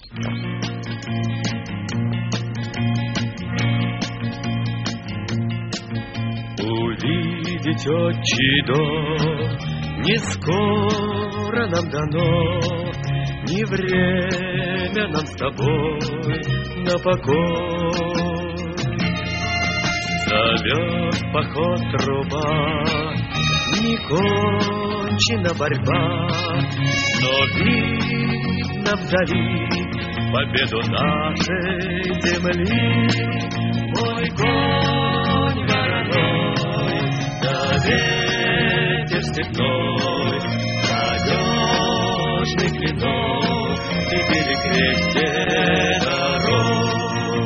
Увидеть отчий дом не скоро нам дано, ни время нам с тобой на покой. Зовет поход труба, не кончена борьба, но видно вдали победу нашей земли. Мой конь вороной, да ветер степной, надежный клинок и перекрестие дорог.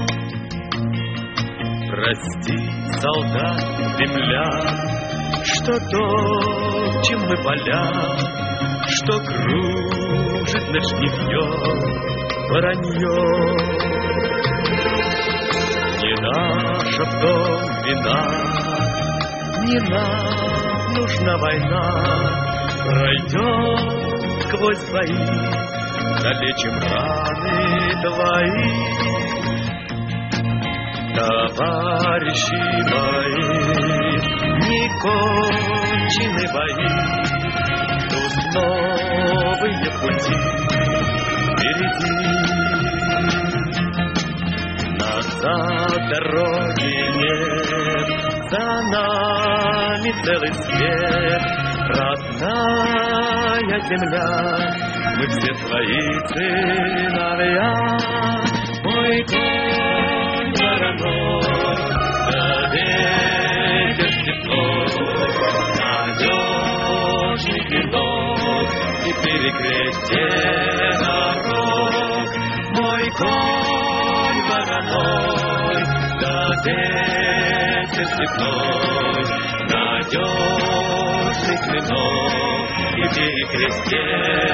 Прости, солдат, земля, что топчем мы поля, что кружит над жнивьем воронье. Не наша в том вина, не нам нужна война. Пройдем сквозь бои, залечим раны твои. Товарищи мои, не кончены бои, тут новые пути впереди. Назад дороги нет, за нами целый свет. Родная земля, мы все твои сыновья. Мой конь вороной, да ветер степной, надежный клинок и перекрестие дорог. Мой конь вороной, да ветер степной, надежный клинок и перекрестие